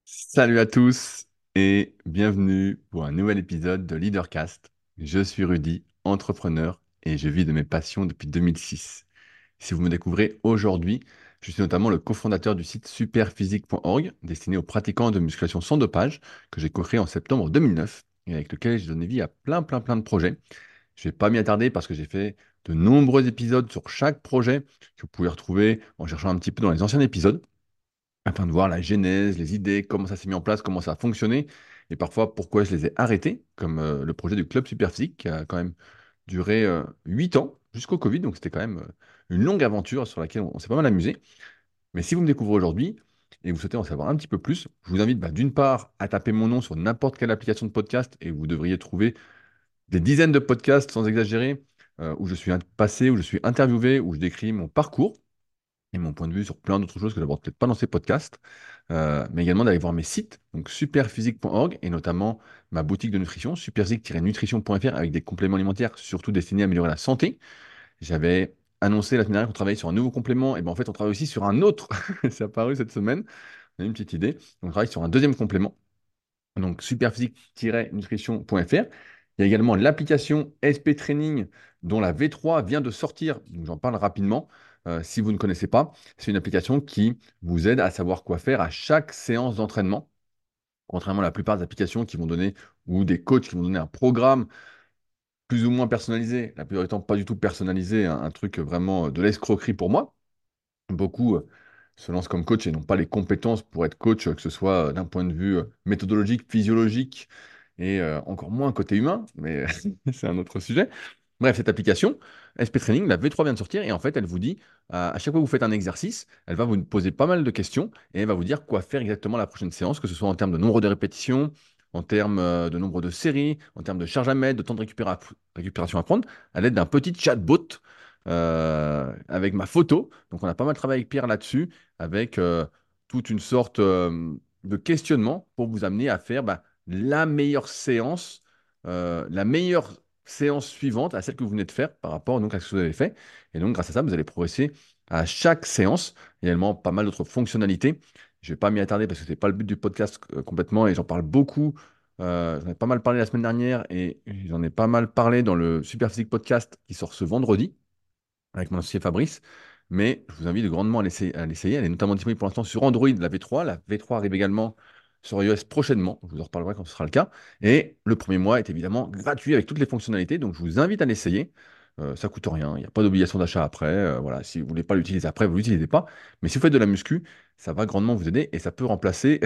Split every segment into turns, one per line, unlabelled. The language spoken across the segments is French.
Salut à tous et bienvenue pour un nouvel épisode de Leadercast. Je suis Rudy, entrepreneur et je vis de mes passions depuis 2006. Si vous me découvrez aujourd'hui, je suis notamment le cofondateur du site superphysique.org destiné aux pratiquants de musculation sans dopage que j'ai co-créé en septembre 2009 et avec lequel j'ai donné vie à plein de projets. Je ne vais pas m'y attarder parce que j'ai fait de nombreux épisodes sur chaque projet que vous pouvez retrouver en cherchant un petit peu dans les anciens épisodes afin de voir la genèse, les idées, comment ça s'est mis en place, comment ça a fonctionné, et parfois pourquoi je les ai arrêtés, comme le projet du Club Superphysique, qui a quand même duré 8 ans jusqu'au Covid, donc c'était quand même une longue aventure sur laquelle on s'est pas mal amusé. Mais si vous me découvrez aujourd'hui et vous souhaitez en savoir un petit peu plus, je vous invite d'une part à taper mon nom sur n'importe quelle application de podcast, et vous devriez trouver des dizaines de podcasts, sans exagérer, où je suis passé, où je suis interviewé, où je décris mon parcours et mon point de vue sur plein d'autres choses que j'aborde peut-être pas dans ces podcasts, mais également d'aller voir mes sites, donc superphysique.org et notamment ma boutique de nutrition, superphysique-nutrition.fr avec des compléments alimentaires surtout destinés à améliorer la santé. J'avais annoncé la semaine dernière qu'on travaillait sur un nouveau complément, et bien en fait on travaille aussi sur un autre, c'est apparu cette semaine, on a une petite idée, on travaille sur un deuxième complément donc superphysique-nutrition.fr. Il y a également l'application SP Training dont la V3 vient de sortir, donc j'en parle rapidement. Si vous ne connaissez pas, c'est une application qui vous aide à savoir quoi faire à chaque séance d'entraînement, contrairement à la plupart des applications qui vont donner, ou des coachs qui vont donner un programme plus ou moins personnalisé, la plupart du temps pas du tout personnalisé, un truc vraiment de l'escroquerie pour moi. Beaucoup se lancent comme coach et n'ont pas les compétences pour être coach, que ce soit d'un point de vue méthodologique, physiologique et encore moins côté humain, mais c'est un autre sujet. Bref, cette application, SP Training, la V3 vient de sortir et en fait, elle vous dit, à chaque fois que vous faites un exercice, elle va vous poser pas mal de questions et elle va vous dire quoi faire exactement la prochaine séance, que ce soit en termes de nombre de répétitions, en termes de nombre de séries, en termes de charge à mettre, de temps de récupération à prendre, à l'aide d'un petit chatbot avec ma photo. Donc, on a pas mal travaillé avec Pierre là-dessus, avec toute une sorte de questionnement pour vous amener à faire la meilleure séance suivante à celle que vous venez de faire par rapport donc, à ce que vous avez fait. Et donc, grâce à ça, vous allez progresser à chaque séance. Il y a également pas mal d'autres fonctionnalités. Je ne vais pas m'y attarder parce que ce n'est pas le but du podcast complètement et j'en parle beaucoup. J'en ai pas mal parlé la semaine dernière et j'en ai pas mal parlé dans le Superphysique Podcast qui sort ce vendredi avec mon associé Fabrice. Mais je vous invite grandement à l'essayer. Elle est notamment disponible pour l'instant sur Android, la V3. La V3 arrive également sur iOS prochainement. Je vous en reparlerai quand ce sera le cas. Et le premier mois est évidemment gratuit avec toutes les fonctionnalités. Donc je vous invite à l'essayer. Ça coûte rien. Il n'y a pas d'obligation d'achat après. Voilà, si vous ne voulez pas l'utiliser après, vous ne l'utilisez pas. Mais si vous faites de la muscu, ça va grandement vous aider et ça peut remplacer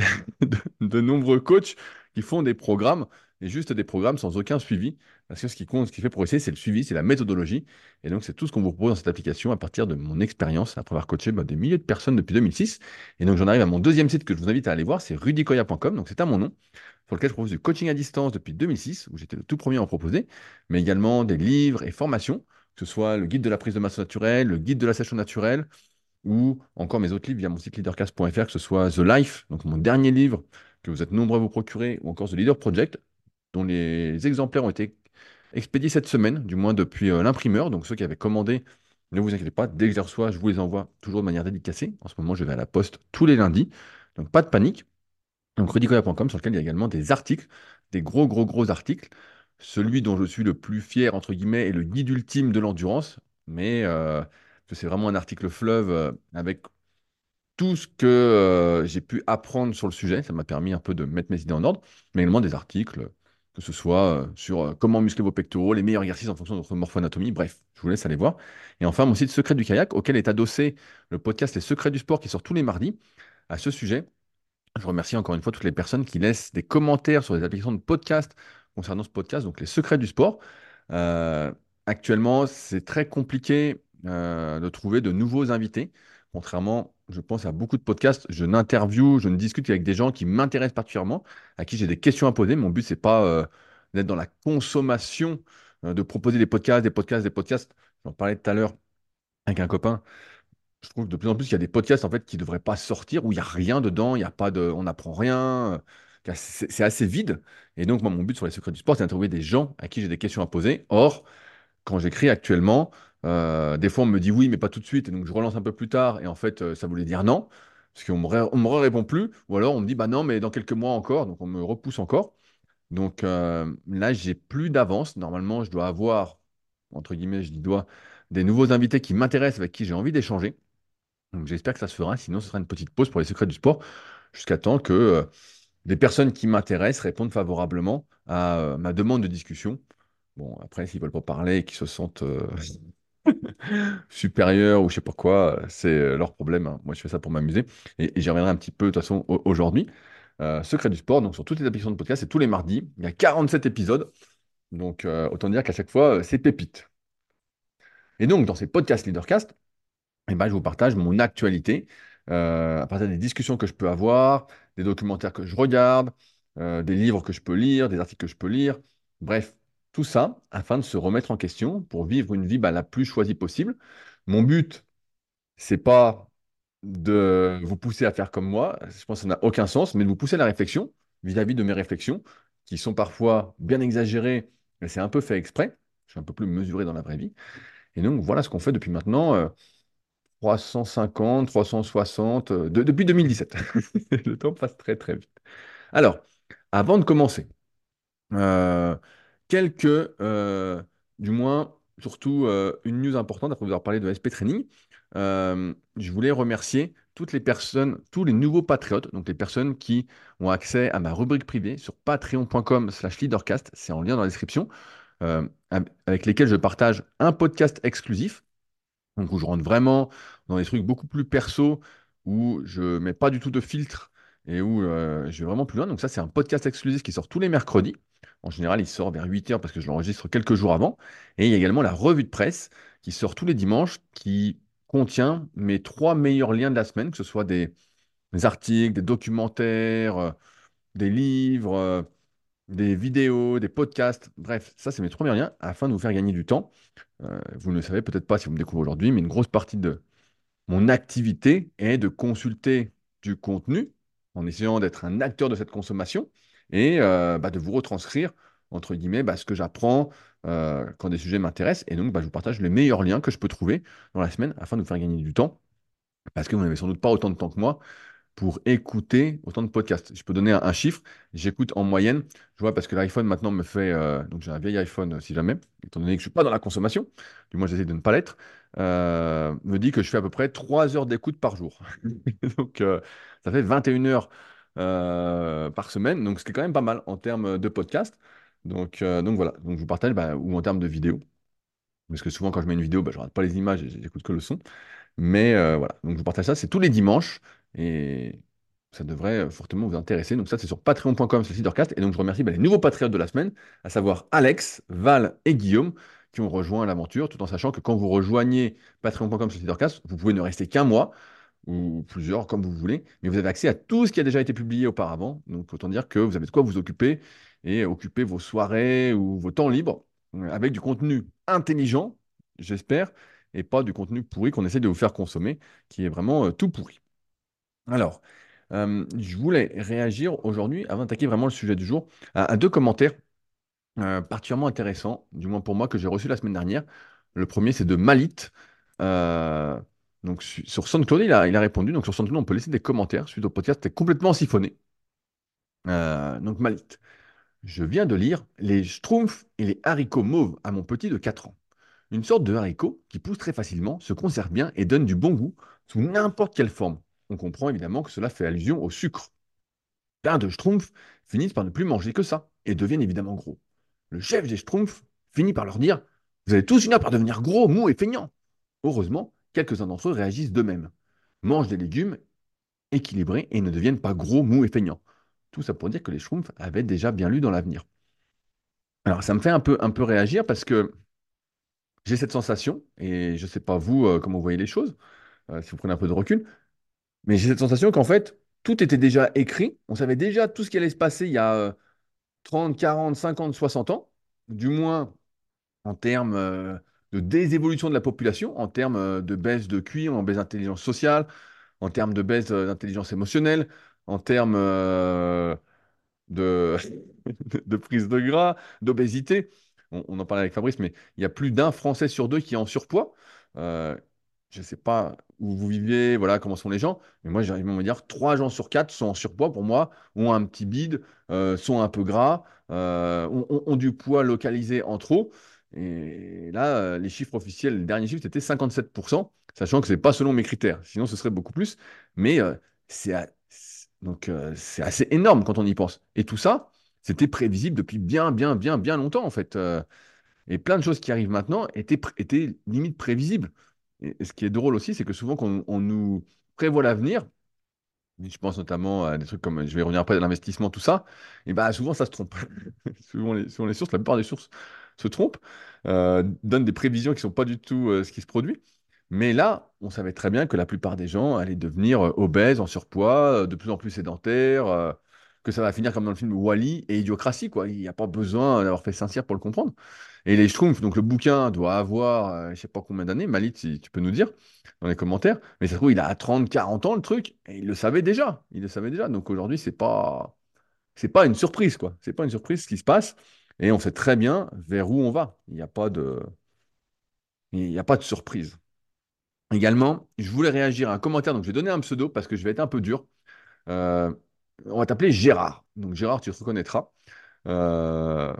de nombreux coachs qui font des programmes et juste des programmes sans aucun suivi. Parce que ce qui compte, ce qui fait progresser, c'est le suivi, c'est la méthodologie. Et donc, c'est tout ce qu'on vous propose dans cette application à partir de mon expérience, après avoir coaché des milliers de personnes depuis 2006. Et donc, j'en arrive à mon deuxième site que je vous invite à aller voir, c'est rudicoya.com. Donc, c'est à mon nom, sur lequel je propose du coaching à distance depuis 2006, où j'étais le tout premier à en proposer, mais également des livres et formations, que ce soit le guide de la prise de masse naturelle, le guide de la sèche naturelle, ou encore mes autres livres via mon site leadercast.fr, que ce soit The Life, donc mon dernier livre que vous êtes nombreux à vous procurer, ou encore The Leader Project, dont les exemplaires ont été expédiés cette semaine, du moins depuis l'imprimeur. Donc ceux qui avaient commandé, ne vous inquiétez pas, dès que je les reçois, je vous les envoie toujours de manière dédicacée. En ce moment, je vais à la poste tous les lundis, donc pas de panique. Donc rudicoya.com sur lequel il y a également des articles, des gros articles. Celui dont je suis le plus fier, entre guillemets, est le guide ultime de l'endurance, mais c'est vraiment un article fleuve avec tout ce que j'ai pu apprendre sur le sujet. Ça m'a permis un peu de mettre mes idées en ordre, mais également des articles, que ce soit sur comment muscler vos pectoraux, les meilleurs exercices en fonction de votre morpho-anatomie. Bref, je vous laisse aller voir. Et enfin, mon site Secret du kayak, auquel est adossé le podcast Les Secrets du sport qui sort tous les mardis. À ce sujet, je remercie encore une fois toutes les personnes qui laissent des commentaires sur les applications de podcast concernant ce podcast, donc Les Secrets du sport. Euh, Actuellement, c'est très compliqué de trouver de nouveaux invités. Contrairement, je pense, à beaucoup de podcasts, je ne discute qu'avec des gens qui m'intéressent particulièrement, à qui j'ai des questions à poser. Mon but, c'est pas d'être dans la consommation, de proposer des podcasts. J'en parlais tout à l'heure avec un copain. Je trouve de plus en plus qu'il y a des podcasts en fait qui ne devraient pas sortir, où il n'y a rien dedans, il y a pas de, on n'apprend rien. C'est assez vide. Et donc, moi, mon but sur les secrets du sport, c'est d'interviewer des gens à qui j'ai des questions à poser. Or, quand j'écris actuellement, des fois on me dit oui, mais pas tout de suite, et donc je relance un peu plus tard, et en fait ça voulait dire non. parce on me répond plus, ou alors on me dit, bah non, mais dans quelques mois encore, donc on me repousse encore. Donc là, j'ai plus d'avance. Normalement, je dois avoir, entre guillemets, je dis dois, des nouveaux invités qui m'intéressent, avec qui j'ai envie d'échanger. Donc j'espère que ça se fera. Sinon, ce sera une petite pause pour les secrets du sport, jusqu'à temps que des personnes qui m'intéressent répondent favorablement à ma demande de discussion. Bon, après, s'ils veulent pas parler et qu'ils se sentent supérieurs ou je sais pas quoi, c'est leur problème, hein. Moi, je fais ça pour m'amuser. Et j'y reviendrai un petit peu, de toute façon, aujourd'hui. Secret du sport, donc sur toutes les applications de podcast, c'est tous les mardis. Il y a 47 épisodes. Donc, autant dire qu'à chaque fois, c'est pépite. Et donc, dans ces podcasts Leadercast, eh ben, je vous partage mon actualité, à partir des discussions que je peux avoir, des documentaires que je regarde, des livres que je peux lire, des articles que je peux lire. Bref, tout ça afin de se remettre en question pour vivre une vie bah, la plus choisie possible. Mon but, c'est pas de vous pousser à faire comme moi, je pense que ça n'a aucun sens, mais de vous pousser à la réflexion vis-à-vis de mes réflexions, qui sont parfois bien exagérées, mais c'est un peu fait exprès. Je suis un peu plus mesuré dans la vraie vie. Et donc, voilà ce qu'on fait depuis maintenant 350, 360, depuis 2017. Le temps passe très, très vite. Alors, avant de commencer, euh, quelques, du moins, surtout une news importante, après vous avoir parlé de SP Training. Je voulais remercier toutes les personnes, tous les nouveaux patriotes, donc les personnes qui ont accès à ma rubrique privée sur patreon.com/leadercast, c'est en lien dans la description, avec lesquels je partage un podcast exclusif, donc où je rentre vraiment dans des trucs beaucoup plus perso, où je mets pas du tout de filtre et où je vais vraiment plus loin. Donc ça, c'est un podcast exclusif qui sort tous les mercredis. En général, il sort vers 8 heures parce que je l'enregistre quelques jours avant. Et il y a également la revue de presse qui sort tous les dimanches, qui contient mes 3 meilleurs liens de la semaine, que ce soit des articles, des documentaires, des livres, des vidéos, des podcasts. Bref, ça, c'est mes 3 meilleurs liens afin de vous faire gagner du temps. Vous ne le savez peut-être pas si vous me découvrez aujourd'hui, mais une grosse partie de mon activité est de consulter du contenu en essayant d'être un acteur de cette consommation et bah, de vous retranscrire, entre guillemets, bah, ce que j'apprends quand des sujets m'intéressent. Et donc, bah, je vous partage les meilleurs liens que je peux trouver dans la semaine afin de vous faire gagner du temps, parce que vous n'avez sans doute pas autant de temps que moi pour écouter autant de podcasts. Je peux donner un chiffre. J'écoute en moyenne, je vois, parce que l'iPhone maintenant me fait, donc j'ai un vieil iPhone si jamais, étant donné que je ne suis pas dans la consommation, du moins j'essaie de ne pas l'être, me dit que je fais à peu près 3 heures d'écoute par jour. Donc ça fait 21 heures par semaine, donc ce qui est quand même pas mal en termes de podcast. Donc voilà, donc je vous partage, bah, ou en termes de vidéo, parce que souvent quand je mets une vidéo, bah, je ne regarde pas les images, et j'écoute que le son. Mais voilà, donc je vous partage ça, c'est tous les dimanches et ça devrait fortement vous intéresser. Donc ça, c'est sur patreon.com, c'est Leadercast. Et donc je remercie bah, les nouveaux patriotes de la semaine, à savoir Alex, Val et Guillaume, qui ont rejoint l'aventure, tout en sachant que quand vous rejoignez patreon.com, c'est Leadercast, vous pouvez ne rester qu'un mois ou plusieurs, comme vous voulez, mais vous avez accès à tout ce qui a déjà été publié auparavant. Donc autant dire que vous avez de quoi vous occuper et occuper vos soirées ou vos temps libres avec du contenu intelligent, j'espère, et pas du contenu pourri qu'on essaie de vous faire consommer, qui est vraiment tout pourri. Alors, je voulais réagir aujourd'hui, avant d'attaquer vraiment le sujet du jour, à 2 commentaires particulièrement intéressants, du moins pour moi, que j'ai reçus la semaine dernière. Le premier, c'est de Malit. Euh, donc, sur SoundCloud, il a répondu. Donc, sur SoundCloud, on peut laisser des commentaires suite au podcast. C'était complètement siphonné. Donc, Malit. Je viens de lire Les Schtroumpfs et les haricots mauves à mon petit de 4 ans. Une sorte de haricot qui pousse très facilement, se conserve bien et donne du bon goût sous n'importe quelle forme. On comprend évidemment que cela fait allusion au sucre. Plein de Schtroumpfs finissent par ne plus manger que ça et deviennent évidemment gros. Le chef des Schtroumpfs finit par leur dire: Vous allez tous finir par devenir gros, mous et feignants. Heureusement, quelques-uns d'entre eux réagissent d'eux-mêmes, mangent des légumes équilibrés et ne deviennent pas gros, mous et feignants. Tout ça pour dire que les Schtroumpfs avaient déjà bien lu dans l'avenir. Alors ça me fait un peu réagir parce que j'ai cette sensation, et je ne sais pas vous comment vous voyez les choses, si vous prenez un peu de recul, mais j'ai cette sensation qu'en fait, tout était déjà écrit, on savait déjà tout ce qui allait se passer il y a 30, 40, 50, 60 ans, du moins en termes de désévolution de la population, en termes de baisse de QI, en baisse d'intelligence sociale, en termes de baisse d'intelligence émotionnelle, en termes de, de prise de gras, d'obésité. On en parlait avec Fabrice, mais il y a plus d'un Français sur deux qui est en surpoids. Euh, je ne sais pas où vous vivez, voilà, comment sont les gens, mais moi, j'arrive à me dire 3 gens sur 4 sont en surpoids pour moi, ont un petit bide, sont un peu gras, ont du poids localisé en trop. Et là, les chiffres officiels, le dernier chiffre, c'était 57%, sachant que ce n'est pas selon mes critères. Sinon, ce serait beaucoup plus. Mais c'est a- c'est assez énorme quand on y pense. Et tout ça, c'était prévisible depuis bien, bien, bien, bien longtemps, en fait. Et plein de choses qui arrivent maintenant étaient limite prévisibles. Et ce qui est drôle aussi, c'est que souvent, quand on nous prévoit l'avenir, je pense notamment à des trucs comme, je vais revenir après, de l'investissement, tout ça, et bah souvent, ça se trompe. Souvent les sources, la plupart des sources se trompent, donnent des prévisions qui ne sont pas du tout ce qui se produit. Mais là, on savait très bien que la plupart des gens allaient devenir obèses, en surpoids, de plus en plus sédentaires, que ça va finir comme dans le film Wall-E et Idiocratie, quoi. Il n'y a pas besoin d'avoir fait Saint-Cyr pour le comprendre. Et les Schtroumpfs, donc le bouquin doit avoir, je ne sais pas combien d'années, Malit, si tu peux nous dire dans les commentaires, mais ça se trouve, il a 30, 40 ans le truc, et il le savait déjà. Il le savait déjà. Donc aujourd'hui, c'est pas une surprise, quoi. C'est pas une surprise ce qui se passe, et on sait très bien vers où on va. Il n'y a pas de surprise. Également, je voulais réagir à un commentaire, donc je vais donner un pseudo parce que je vais être un peu dur. Euh, on va t'appeler Gérard. Donc Gérard, tu te reconnaîtras. Euh,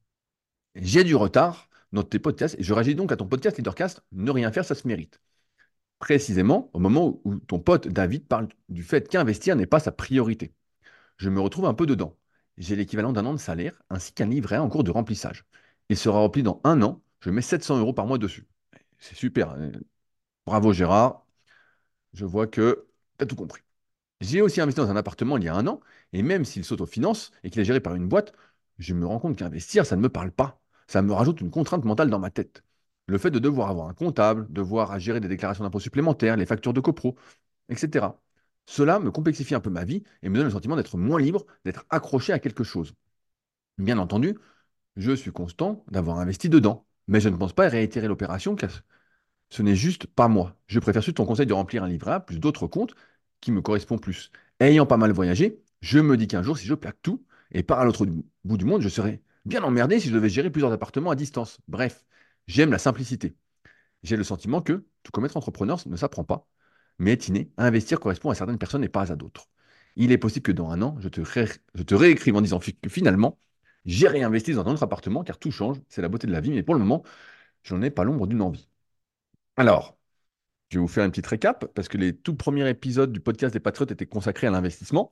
j'ai du retard dans tes podcasts et je réagis donc à ton podcast Leadercast. Ne rien faire, ça se mérite. Précisément au moment où ton pote David parle du fait qu'investir n'est pas sa priorité. Je me retrouve un peu dedans. J'ai l'équivalent d'un an de salaire ainsi qu'un livret en cours de remplissage. Il sera rempli dans un an. Je mets 700 euros par mois dessus. C'est super, hein. Bravo Gérard. Je vois que tu as tout compris. J'ai aussi investi dans un appartement il y a un an, et même s'il s'autofinance et qu'il est géré par une boîte, je me rends compte qu'investir, ça ne me parle pas. Ça me rajoute une contrainte mentale dans ma tête. Le fait de devoir avoir un comptable, devoir à gérer des déclarations d'impôts supplémentaires, les factures de copro, etc. Cela me complexifie un peu ma vie et me donne le sentiment d'être moins libre, d'être accroché à quelque chose. Bien entendu, je suis constant d'avoir investi dedans, mais je ne pense pas réitérer l'opération car ce n'est juste pas moi. Je préfère suivre ton conseil de remplir un livret A plus d'autres comptes qui me correspondent plus. Ayant pas mal voyagé, je me dis qu'un jour, si je plaque tout et pars à l'autre bout du monde, je serais bien emmerdé si je devais gérer plusieurs appartements à distance. Bref, j'aime la simplicité. J'ai le sentiment que, tout comme être entrepreneur, ça ne s'apprend pas, mais être inné, à investir correspond à certaines personnes et pas à d'autres. Il est possible que dans un an, je te réécrive en disant que finalement, j'ai réinvesti dans un autre appartement car tout change, c'est la beauté de la vie, mais pour le moment, j'en ai pas l'ombre d'une envie. Alors, je vais vous faire une petite récap parce que les tout premiers épisodes du podcast des Patriotes étaient consacrés à l'investissement.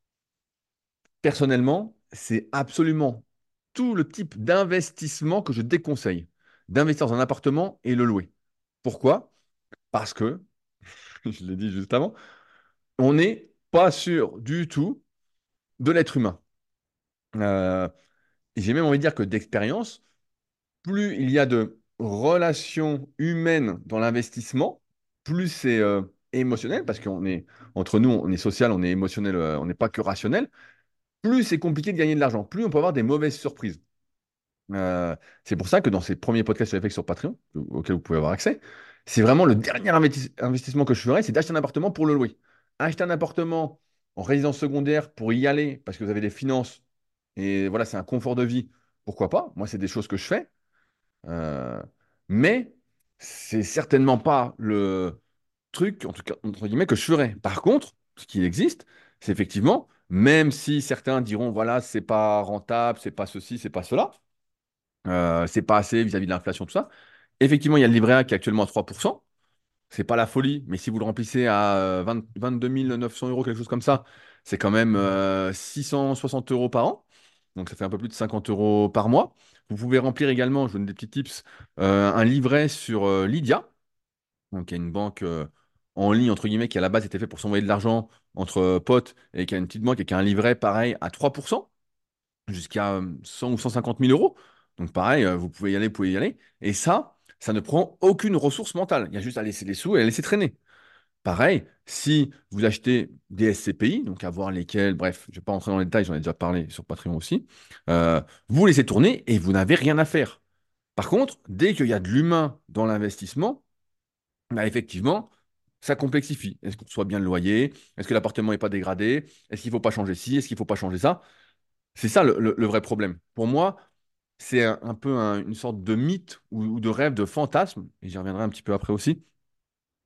Personnellement, c'est absolument tout le type d'investissement que je déconseille. D'investir dans un appartement et le louer. Pourquoi? Parce que, je l'ai dit juste avant, on n'est pas sûr du tout de l'être humain. Euh, et j'ai même envie de dire que d'expérience, plus il y a de relations humaines dans l'investissement, plus c'est émotionnel, parce qu'on est, entre nous, on est social, on est émotionnel, on n'est pas que rationnel, plus c'est compliqué de gagner de l'argent, plus on peut avoir des mauvaises surprises. Euh, c'est pour ça que dans ces premiers podcasts que j'avais fait sur Patreon, auxquels vous pouvez avoir accès, c'est vraiment le dernier investissement que je ferais, c'est d'acheter un appartement pour le louer. Acheter un appartement en résidence secondaire pour y aller, parce que vous avez des finances, et voilà, c'est un confort de vie, pourquoi pas? Moi, c'est des choses que je fais. Euh, mais c'est certainement pas le truc, en tout cas, entre guillemets, que je ferais. Par contre, ce qui existe, c'est effectivement, même si certains diront, voilà, c'est pas rentable, c'est pas ceci, c'est pas cela, c'est pas assez vis-à-vis de l'inflation, tout ça. Effectivement, il y a le livret A qui est actuellement à 3%. C'est pas la folie, mais si vous le remplissez à 22 900 euros, quelque chose comme ça, c'est quand même 660 euros par an. Donc ça fait un peu plus de 50 euros par mois. Vous pouvez remplir également, je vous donne des petits tips, un livret sur Lydia, donc il y a une banque en ligne, entre guillemets, qui à la base était fait pour s'envoyer de l'argent entre potes et qui a une petite banque et qui a un livret pareil à 3% jusqu'à 100 ou 150 000 euros. Donc pareil, vous pouvez y aller, vous pouvez y aller. Et ça ne prend aucune ressource mentale. Il y a juste à laisser les sous et à laisser traîner. Pareil, si vous achetez des SCPI, donc à voir lesquels, bref, je ne vais pas rentrer dans les détails, j'en ai déjà parlé sur Patreon aussi, vous laissez tourner et vous n'avez rien à faire. Par contre, dès qu'il y a de l'humain dans l'investissement, bah, effectivement, ça complexifie. Est-ce qu'on reçoit bien le loyer? Est-ce que l'appartement n'est pas dégradé? Est-ce qu'il ne faut pas changer ci? Est-ce qu'il ne faut pas changer ça? C'est ça le vrai problème. Pour moi, c'est un peu une sorte de mythe ou de rêve, de fantasme, et j'y reviendrai un petit peu après aussi,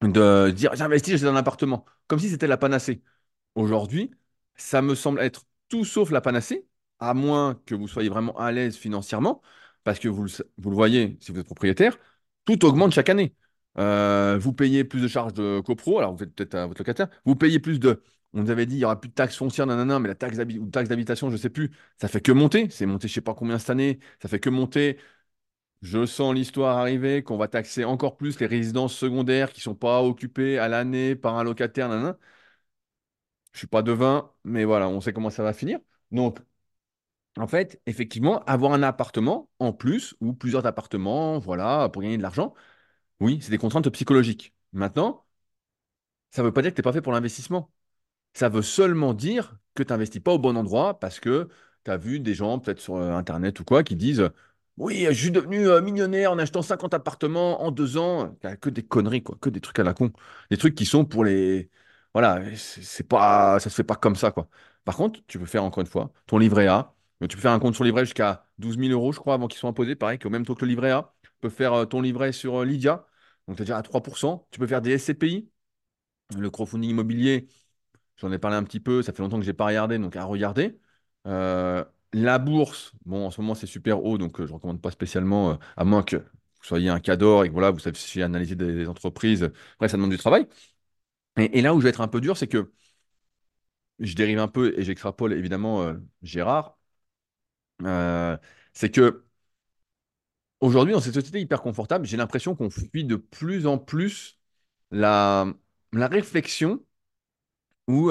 de dire j'investis, j'ai un appartement, comme si c'était la panacée. Aujourd'hui, ça me semble être tout sauf la panacée, à moins que vous soyez vraiment à l'aise financièrement, parce que vous le voyez, si vous êtes propriétaire, tout augmente chaque année. Vous payez plus de charges de copro, alors vous êtes peut-être à votre locataire, vous payez plus de. On nous avait dit, il n'y aura plus de taxes foncières, nanana, mais la ou taxe d'habitation, je ne sais plus, ça fait que monter. C'est monté, je ne sais pas combien cette année, ça fait que monter. Je sens l'histoire arriver, qu'on va taxer encore plus les résidences secondaires qui ne sont pas occupées à l'année par un locataire, nanana. Je suis pas devin, mais voilà, on sait comment ça va finir. Donc, en fait, effectivement, avoir un appartement en plus ou plusieurs appartements, voilà, pour gagner de l'argent, oui, c'est des contraintes psychologiques. Maintenant, ça ne veut pas dire que tu n'es pas fait pour l'investissement. Ça veut seulement dire que tu n'investis pas au bon endroit parce que tu as vu des gens, peut-être sur Internet ou quoi, qui disent oui, je suis devenu millionnaire en achetant 50 appartements en 2 ans. Que des conneries, quoi, que des trucs à la con. Des trucs qui sont pour les. Voilà, c'est pas, ça se fait pas comme ça, quoi. Par contre, tu peux faire encore une fois ton livret A. Tu peux faire un compte sur livret jusqu'à 12 000 euros, je crois, avant qu'ils soient imposés, pareil, qu'au même taux que le livret A. Tu peux faire ton livret sur Lydia, donc tu es déjà à 3%. Tu peux faire des SCPI, le crowdfunding immobilier. J'en ai parlé un petit peu, ça fait longtemps que j'ai pas regardé, donc à regarder. Euh, la bourse, bon, en ce moment c'est super haut, donc je ne recommande pas spécialement, à moins que vous soyez un cador et que voilà, vous sachiez analyser des entreprises. Après, ça demande du travail. Et là où je vais être un peu dur, c'est que je dérive un peu et j'extrapole évidemment Gérard. euh, c'est que aujourd'hui, dans cette société hyper confortable, j'ai l'impression qu'on fuit de plus en plus la, la réflexion ou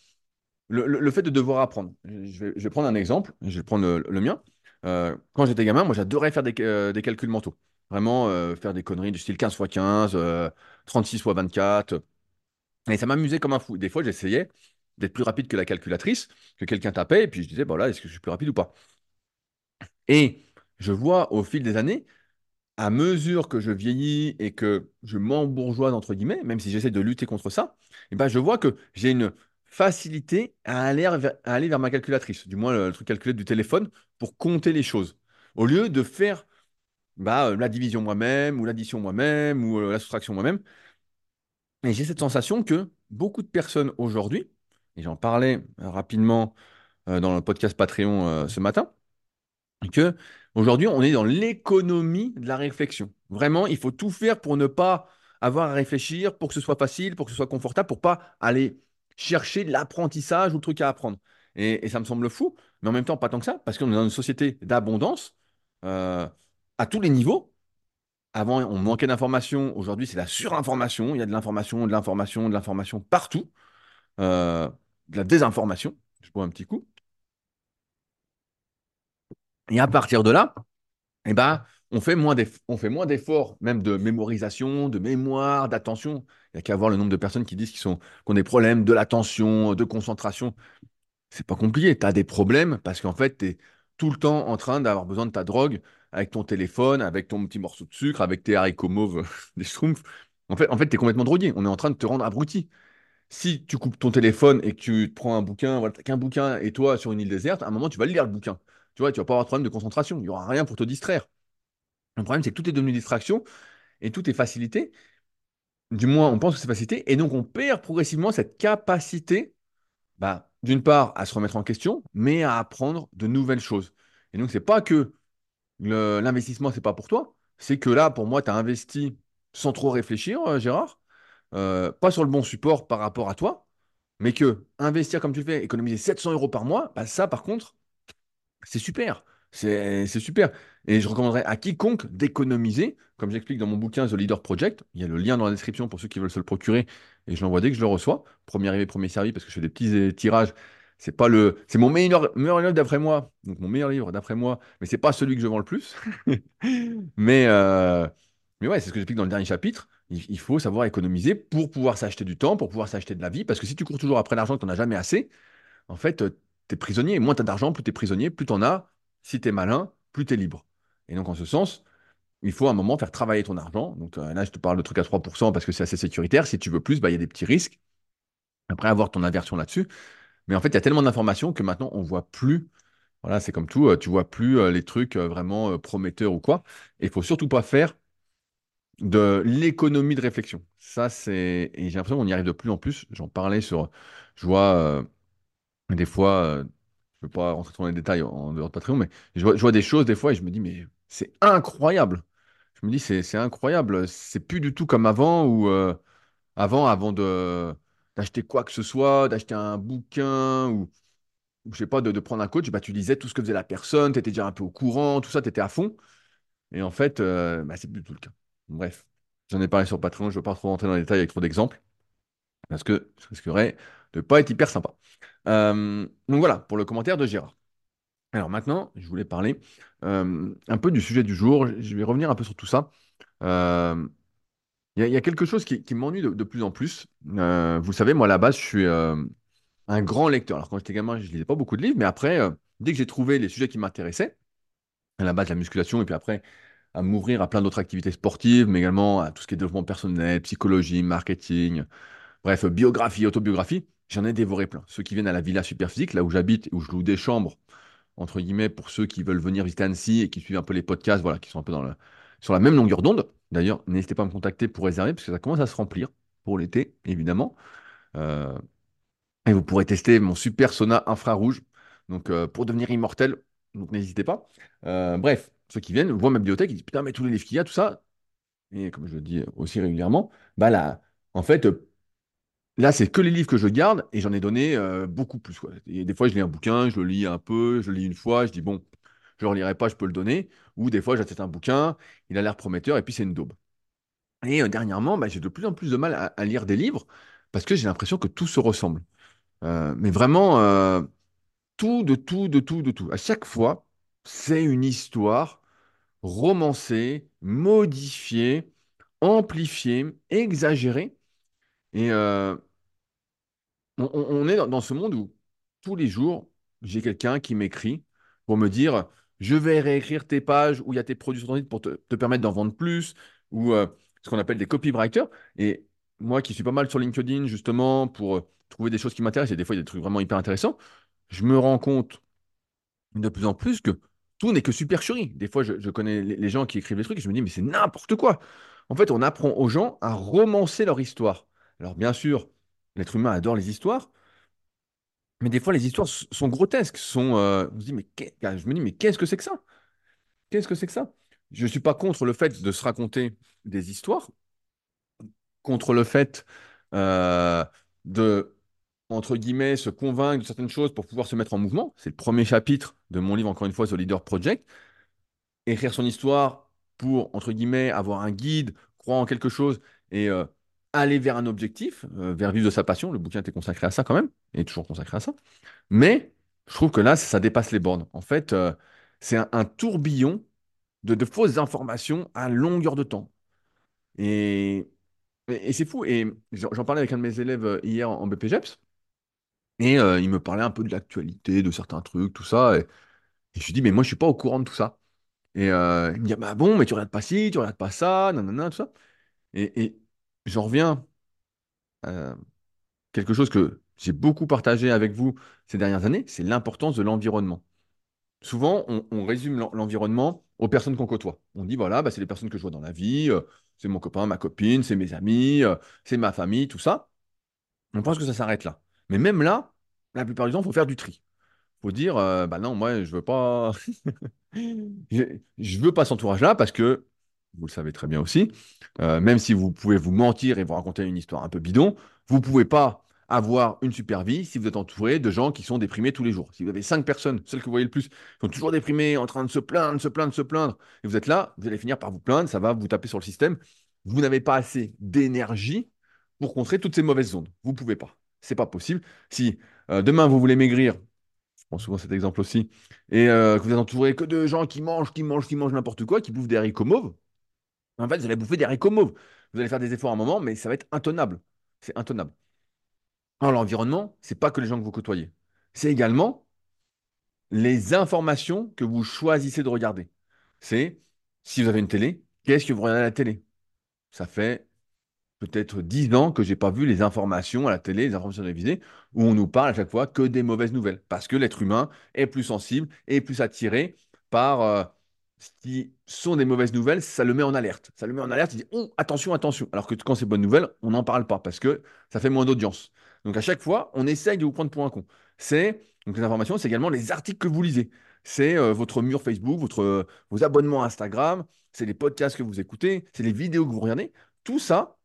le fait de devoir apprendre. Je vais prendre un exemple, je vais prendre le mien. Quand j'étais gamin, moi j'adorais faire des calculs mentaux. Vraiment faire des conneries du style 15 fois 15, 36 fois 24. Et ça m'amusait comme un fou. Des fois, j'essayais d'être plus rapide que la calculatrice, que quelqu'un tapait, et puis je disais, bah là, est-ce que je suis plus rapide ou pas? Et je vois au fil des années à mesure que je vieillis et que je m'embourgeoise, entre guillemets, même si j'essaie de lutter contre ça, eh ben, je vois que j'ai une facilité à aller vers ma calculatrice, du moins le truc calculé du téléphone, pour compter les choses. Au lieu de faire la division moi-même, ou l'addition moi-même, ou la soustraction moi-même. Et j'ai cette sensation que beaucoup de personnes aujourd'hui, et j'en parlais rapidement dans le podcast Patreon ce matin, que aujourd'hui on est dans l'économie de la réflexion. Vraiment, il faut tout faire pour ne pas avoir à réfléchir, pour que ce soit facile, pour que ce soit confortable, pour pas aller chercher l'apprentissage ou le truc à apprendre. Et ça me semble fou, mais en même temps pas tant que ça, parce qu'on est dans une société d'abondance euh, à tous les niveaux. Avant, on manquait d'informations. Aujourd'hui, c'est la surinformation. Il y a de l'information, de l'information, de l'information partout. Euh, de la désinformation. Je bois un petit coup. Et à partir de là, eh ben, on fait moins d'efforts, même de mémorisation, de mémoire, d'attention. Il n'y a qu'à voir le nombre de personnes qui disent qu'on a des problèmes de l'attention, de concentration. C'est pas compliqué. Tu as des problèmes parce qu'en fait, tu es tout le temps en train d'avoir besoin de ta drogue avec ton téléphone, avec ton petit morceau de sucre, avec tes haricots mauves, des schtroumpfs. En fait, tu es complètement drogué. On est en train de te rendre abruti. Si tu coupes ton téléphone et que tu te prends un bouquin, voilà, t'as qu'un bouquin et toi sur une île déserte, à un moment, tu vas le lire le bouquin. Tu vois, tu vas pas avoir de problème de concentration. Il n'y aura rien pour te distraire. Le problème, c'est que tout est devenu distraction et tout est facilité. Du moins, on pense que c'est facilité. Et donc, on perd progressivement cette capacité, d'une part, à se remettre en question, mais à apprendre de nouvelles choses. Et donc, c'est pas que l'investissement, c'est pas pour toi. C'est que là, pour moi, tu as investi sans trop réfléchir, Gérard. Pas sur le bon support par rapport à toi, mais que investir comme tu le fais, économiser 700 euros par mois, ça, par contre, c'est super. C'est super. Et je recommanderais à quiconque d'économiser, comme j'explique dans mon bouquin The Leader Project. Il y a le lien dans la description pour ceux qui veulent se le procurer. Et je l'envoie dès que je le reçois. Premier arrivé, premier servi, parce que je fais des petits tirages. C'est mon meilleur livre d'après moi. Donc mon meilleur livre d'après moi. Mais c'est pas celui que je vends le plus. Mais, euh, mais ouais, c'est ce que j'explique dans le dernier chapitre. Il faut savoir économiser pour pouvoir s'acheter du temps, pour pouvoir s'acheter de la vie. Parce que si tu cours toujours après l'argent que tu n'en as jamais assez, en fait, tu es prisonnier. Moins tu as d'argent, plus tu es prisonnier, plus tu en as. Si tu es malin, plus tu es libre. Et donc, en ce sens, il faut à un moment faire travailler ton argent. Donc là, je te parle de trucs à 3% parce que c'est assez sécuritaire. Si tu veux plus, il y a des petits risques. Après, avoir ton aversion là-dessus. Mais en fait, il y a tellement d'informations que maintenant, on voit plus. Voilà, c'est comme tout, tu vois plus les trucs vraiment prometteurs ou quoi. Et il faut surtout pas faire de l'économie de réflexion. Ça, c'est. Et j'ai l'impression qu'on y arrive de plus en plus. J'en parlais sur. Je vois des fois, je ne veux pas rentrer trop dans les détails en dehors de Patreon, mais je vois des choses des fois et je me dis, mais c'est incroyable. Je me dis, c'est incroyable. C'est plus du tout comme avant où, avant d'acheter quoi que ce soit, d'acheter un bouquin ou je sais pas, de prendre un coach, bah, tu lisais tout ce que faisait la personne, tu étais déjà un peu au courant, tout ça, tu étais à fond. Et en fait, bah, c'est plus du tout le cas. Bref, j'en ai parlé sur Patreon, je ne veux pas trop rentrer dans les détails avec trop d'exemples, parce que ça risquerait de ne pas être hyper sympa. Donc voilà, pour le commentaire de Gérard. Alors maintenant, je voulais parler un peu du sujet du jour. Je vais revenir un peu sur tout ça. Euh, il y a quelque chose qui m'ennuie de plus en plus. Vous savez, moi, à la base, je suis un grand lecteur. Alors, quand j'étais gamin, je lisais pas beaucoup de livres, mais après, dès que j'ai trouvé les sujets qui m'intéressaient, à la base, la musculation, et puis après, à m'ouvrir à plein d'autres activités sportives, mais également à tout ce qui est développement personnel, psychologie, marketing, bref, biographie, autobiographie, j'en ai dévoré plein. Ceux qui viennent à la Villa Superphysique, là où j'habite, où je loue des chambres, entre guillemets, pour ceux qui veulent venir visiter Annecy et qui suivent un peu les podcasts, voilà, qui sont un peu sur la même longueur d'onde. D'ailleurs, n'hésitez pas à me contacter pour réserver, parce que ça commence à se remplir pour l'été, évidemment. Euh, et vous pourrez tester mon super sauna infrarouge, donc pour devenir immortel, donc n'hésitez pas. Bref, ceux qui viennent voient ma bibliothèque, ils disent putain, mais tous les livres qu'il y a, tout ça. Et comme je le dis aussi régulièrement, bah là, en fait, là, c'est que les livres que je garde et j'en ai donné beaucoup plus, quoi. Et des fois, je lis un bouquin, je le lis un peu, je le lis une fois, je dis bon, je ne relirai pas, je peux le donner. Ou des fois, j'achète un bouquin, il a l'air prometteur et puis c'est une daube. Et dernièrement, bah, j'ai de plus en plus de mal à lire des livres parce que j'ai l'impression que tout se ressemble. Mais vraiment, tout, de tout, de tout, de tout. À chaque fois, c'est une histoire romancée, modifiée, amplifiée, exagérée. Et on est dans ce monde où tous les jours, j'ai quelqu'un qui m'écrit pour me dire, je vais réécrire tes pages où il y a tes produits sur ton site pour te permettre d'en vendre plus, ou ce qu'on appelle des copywriters. Et moi qui suis pas mal sur LinkedIn, justement, pour trouver des choses qui m'intéressent, et des fois, il y a des trucs vraiment hyper intéressants, je me rends compte de plus en plus que tout n'est que supercherie. Des fois, je connais les gens qui écrivent des trucs et je me dis, mais c'est n'importe quoi. En fait, on apprend aux gens à romancer leur histoire. Alors, bien sûr, l'être humain adore les histoires, mais des fois, les histoires sont grotesques. On se dit, je me dis, mais qu'est-ce que c'est que ça? Qu'est-ce que c'est que ça? Je ne suis pas contre le fait de se raconter des histoires, contre le fait euh, de, entre guillemets, se convaincre de certaines choses pour pouvoir se mettre en mouvement. C'est le premier chapitre de mon livre, encore une fois, The Leader Project. Écrire son histoire pour, entre guillemets, avoir un guide, croire en quelque chose et aller vers un objectif, vers vivre de sa passion. Le bouquin était consacré à ça quand même, et toujours consacré à ça. Mais je trouve que là, ça dépasse les bornes. En fait, c'est un tourbillon de fausses informations à longueur de temps. Et, et c'est fou. Et j'en parlais avec un de mes élèves hier en BPGEPS, et il me parlait un peu de l'actualité, de certains trucs, tout ça. Et je lui dis, mais moi, je suis pas au courant de tout ça. Et il me dit, bah bon, mais tu regardes pas ci, tu regardes pas ça, nanana, tout ça. Et j'en reviens à quelque chose que j'ai beaucoup partagé avec vous ces dernières années, c'est l'importance de l'environnement. Souvent, on résume l'environnement aux personnes qu'on côtoie. On dit, voilà, bah, c'est les personnes que je vois dans la vie, c'est mon copain, ma copine, c'est mes amis, c'est ma famille, tout ça. On pense que ça s'arrête là. Mais même là, la plupart du temps, il faut faire du tri. Il faut dire, bah non, moi, je veux pas. Je veux pas cet entourage-là parce que, vous le savez très bien aussi, même si vous pouvez vous mentir et vous raconter une histoire un peu bidon, vous pouvez pas avoir une super vie si vous êtes entouré de gens qui sont déprimés tous les jours. Si vous avez 5 personnes, celles que vous voyez le plus, qui sont toujours déprimées, en train de se plaindre, se plaindre, se plaindre, et vous êtes là, vous allez finir par vous plaindre, ça va vous taper sur le système. Vous n'avez pas assez d'énergie pour contrer toutes ces mauvaises ondes. Vous pouvez pas. C'est pas possible. Si demain vous voulez maigrir, je prends souvent cet exemple aussi, et que vous êtes entouré que de gens qui mangent, qui mangent, qui mangent n'importe quoi, qui bouffent des haricots mauves, en fait, vous allez bouffer des haricots mauves. Vous allez faire des efforts à un moment, mais ça va être intenable. C'est intenable. Alors, l'environnement, c'est pas que les gens que vous côtoyez. C'est également les informations que vous choisissez de regarder. C'est, si vous avez une télé, qu'est-ce que vous regardez à la télé? Ça fait peut-être 10 ans que j'ai pas vu les informations à la télé, les informations télévisées, où on nous parle à chaque fois que des mauvaises nouvelles. Parce que l'être humain est plus sensible et plus attiré par qui sont des mauvaises nouvelles, ça le met en alerte. Ça le met en alerte, il dit oh, attention, attention. Alors que quand c'est bonne nouvelle, on n'en parle pas parce que ça fait moins d'audience. Donc à chaque fois, on essaye de vous prendre pour un con. Donc les informations, c'est également les articles que vous lisez. C'est votre mur Facebook, vos abonnements Instagram, c'est les podcasts que vous écoutez, c'est les vidéos que vous regardez. Tout ça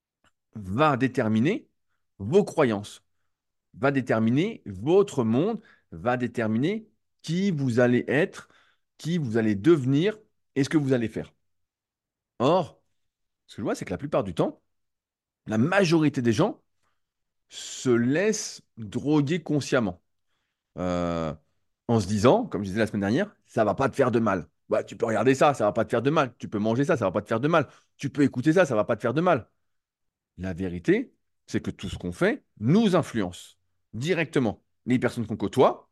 va déterminer vos croyances, va déterminer votre monde, va déterminer qui vous allez être, qui vous allez devenir et ce que vous allez faire. Or, ce que je vois, c'est que la plupart du temps, la majorité des gens se laissent droguer consciemment. Euh, En se disant, comme je disais la semaine dernière, ça va pas te faire de mal. Ouais, tu peux regarder ça, ça va pas te faire de mal. Tu peux manger ça, ça va pas te faire de mal. Tu peux écouter ça, ça va pas te faire de mal. La vérité, c'est que tout ce qu'on fait nous influence directement. Les personnes qu'on côtoie,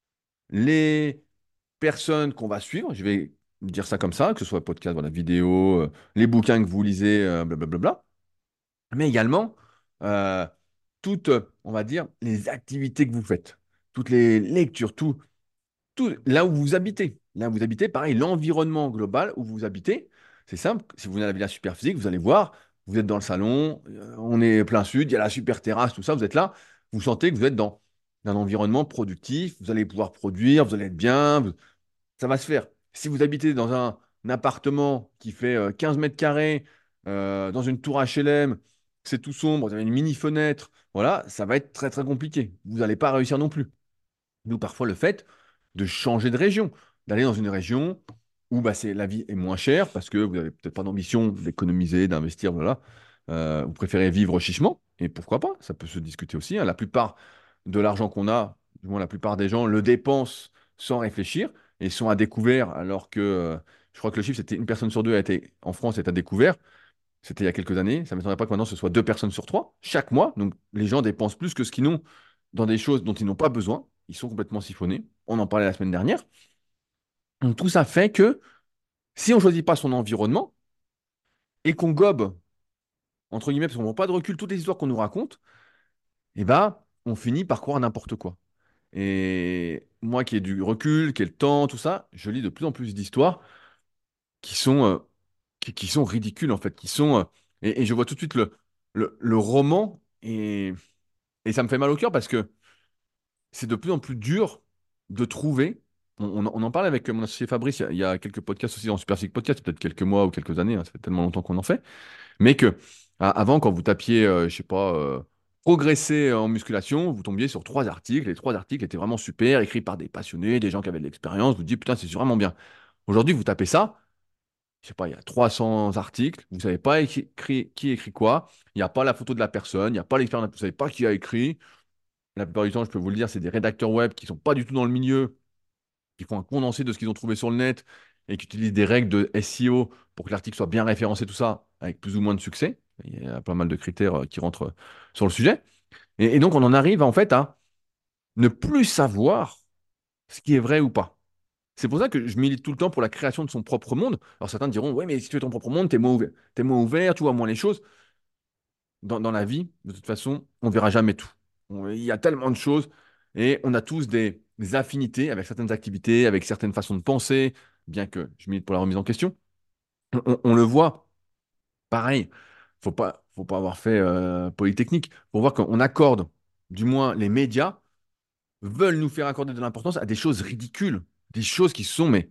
les personnes qu'on va suivre, je vais dire ça comme ça, que ce soit podcast, voilà, vidéo, les bouquins que vous lisez, blablabla, mais également euh, toutes, on va dire, les activités que vous faites, toutes les lectures, tout là où vous habitez. Là où vous habitez, pareil, l'environnement global où vous habitez, c'est simple. Si vous venez à la Villa Superphysique, vous allez voir, vous êtes dans le salon, on est plein sud, il y a la super terrasse, tout ça, vous êtes là, vous sentez que vous êtes dans un environnement productif, vous allez pouvoir produire, vous allez être bien, ça va se faire. Si vous habitez dans un appartement qui fait 15 mètres carrés, dans une tour HLM, c'est tout sombre, vous avez une mini fenêtre, voilà, ça va être très très compliqué. Vous n'allez pas réussir non plus. Nous, parfois, le fait de changer de région, d'aller dans une région où bah, la vie est moins chère parce que vous n'avez peut-être pas d'ambition d'économiser, d'investir, voilà. Vous préférez vivre chichement, et pourquoi pas, ça peut se discuter aussi, hein. La plupart de l'argent qu'on a, du moins la plupart des gens, le dépensent sans réfléchir et sont à découvert, alors que je crois que le chiffre, c'était une personne sur deux a été, en France est à découvert. C'était il y a quelques années. Ça ne m'étonnerait pas que maintenant ce soit deux personnes sur trois chaque mois. Donc les gens dépensent plus que ce qu'ils n'ont dans des choses dont ils n'ont pas besoin. Ils sont complètement siphonnés. On en parlait la semaine dernière. Donc tout ça fait que si on ne choisit pas son environnement et qu'on gobe, entre guillemets, parce qu'on ne prend pas de recul, toutes les histoires qu'on nous raconte, eh ben, on finit par croire n'importe quoi. Et moi qui ai du recul, qui ai le temps, tout ça, je lis de plus en plus d'histoires qui sont, qui sont ridicules en fait, et je vois tout de suite le roman et ça me fait mal au cœur parce que c'est de plus en plus dur de trouver. On en parle avec mon associé Fabrice, il y a quelques podcasts aussi dans Super Physique Podcast, peut-être quelques mois ou quelques années, hein, ça fait tellement longtemps qu'on en fait. Mais que avant, quand vous tapiez, je sais pas, progresser en musculation, vous tombiez sur trois articles. Les trois articles étaient vraiment super, écrits par des passionnés, des gens qui avaient de l'expérience. Vous dites, putain, c'est vraiment bien. Aujourd'hui, vous tapez ça, je sais pas, il y a 300 articles, vous savez pas qui écrit quoi, il n'y a pas la photo de la personne, il n'y a pas l'expérience, vous savez pas qui a écrit. La plupart du temps, je peux vous le dire, c'est des rédacteurs web qui sont pas du tout dans le milieu, qui font un condensé de ce qu'ils ont trouvé sur le net et qui utilisent des règles de SEO pour que l'article soit bien référencé, tout ça, avec plus ou moins de succès. Il y a pas mal de critères qui rentrent sur le sujet. Et donc, on en arrive en fait à ne plus savoir ce qui est vrai ou pas. C'est pour ça que je milite tout le temps pour la création de son propre monde. Alors certains diront, ouais, mais si tu es ton propre monde, t'es moins ouvert, tu vois moins les choses. Dans la vie, de toute façon, on ne verra jamais tout. Il y a tellement de choses et on a tous des affinités avec certaines activités, avec certaines façons de penser, bien que je milite pour la remise en question. On le voit, pareil, faut pas avoir fait Polytechnique pour voir qu'on accorde, du moins les médias, veulent nous faire accorder de l'importance à des choses ridicules, des choses qui sont mais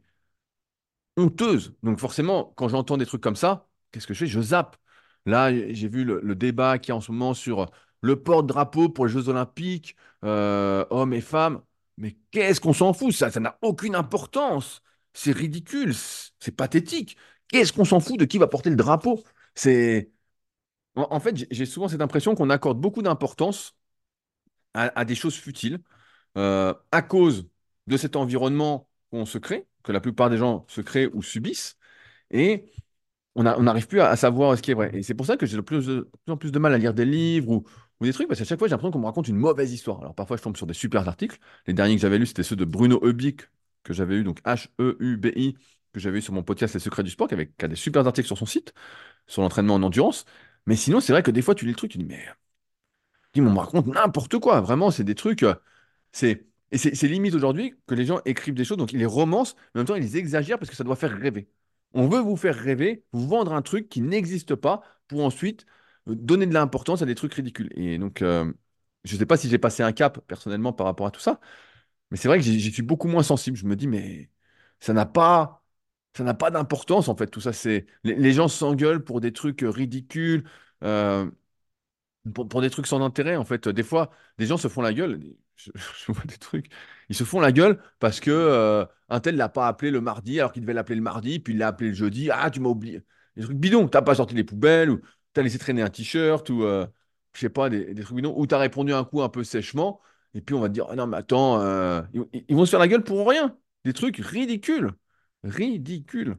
honteuse. Donc forcément, quand j'entends des trucs comme ça, qu'est-ce que je fais? Je zappe. Là, j'ai vu le débat qui est en ce moment sur le porte-drapeau pour les Jeux Olympiques, hommes et femmes. Mais qu'est-ce qu'on s'en fout? Ça n'a aucune importance. C'est ridicule, c'est pathétique. Qu'est-ce qu'on s'en fout de qui va porter le drapeau? C'est... En fait, j'ai souvent cette impression qu'on accorde beaucoup d'importance à des choses futiles à cause de cet environnement qu'on se crée, que la plupart des gens se créent ou subissent. Et on n'arrive plus à savoir ce qui est vrai. Et c'est pour ça que j'ai de plus en plus de mal à lire des livres ou des trucs, parce qu'à chaque fois, j'ai l'impression qu'on me raconte une mauvaise histoire. Alors parfois, je tombe sur des super articles. Les derniers que j'avais lus, c'était ceux de Bruno Heubig, que j'avais eu, donc Heubi, que j'avais eu sur mon podcast Les Secrets du Sport, qui a des super articles sur son site, sur l'entraînement en endurance. Mais sinon, c'est vrai que des fois, tu lis le truc, tu dis, mais on me raconte n'importe quoi. Vraiment, c'est des trucs. C'est Et c'est limite aujourd'hui que les gens écrivent des choses, donc ils les romancent, mais en même temps ils les exagèrent parce que ça doit faire rêver. On veut vous faire rêver, vous vendre un truc qui n'existe pas pour ensuite donner de l'importance à des trucs ridicules. Et donc, je ne sais pas si j'ai passé un cap personnellement par rapport à tout ça, mais c'est vrai que j'y suis beaucoup moins sensible. Je me dis, mais ça n'a pas, ça n'a pas d'importance en fait. Tout ça, c'est les gens s'engueulent pour des trucs ridicules. euh, pour des trucs sans intérêt, en fait. Des fois, des gens se font la gueule. Je vois des trucs. Ils se font la gueule parce que un tel l'a pas appelé le mardi alors qu'il devait l'appeler le mardi, puis il l'a appelé le jeudi. Ah, tu m'as oublié. Des trucs bidons. T'as pas sorti les poubelles, ou t'as laissé traîner un t-shirt, ou je sais pas, des trucs bidons. Ou t'as répondu un coup un peu sèchement. Et puis on va te dire, ah non, mais attends, ils vont se faire la gueule pour rien. Des trucs ridicules. Ridicules.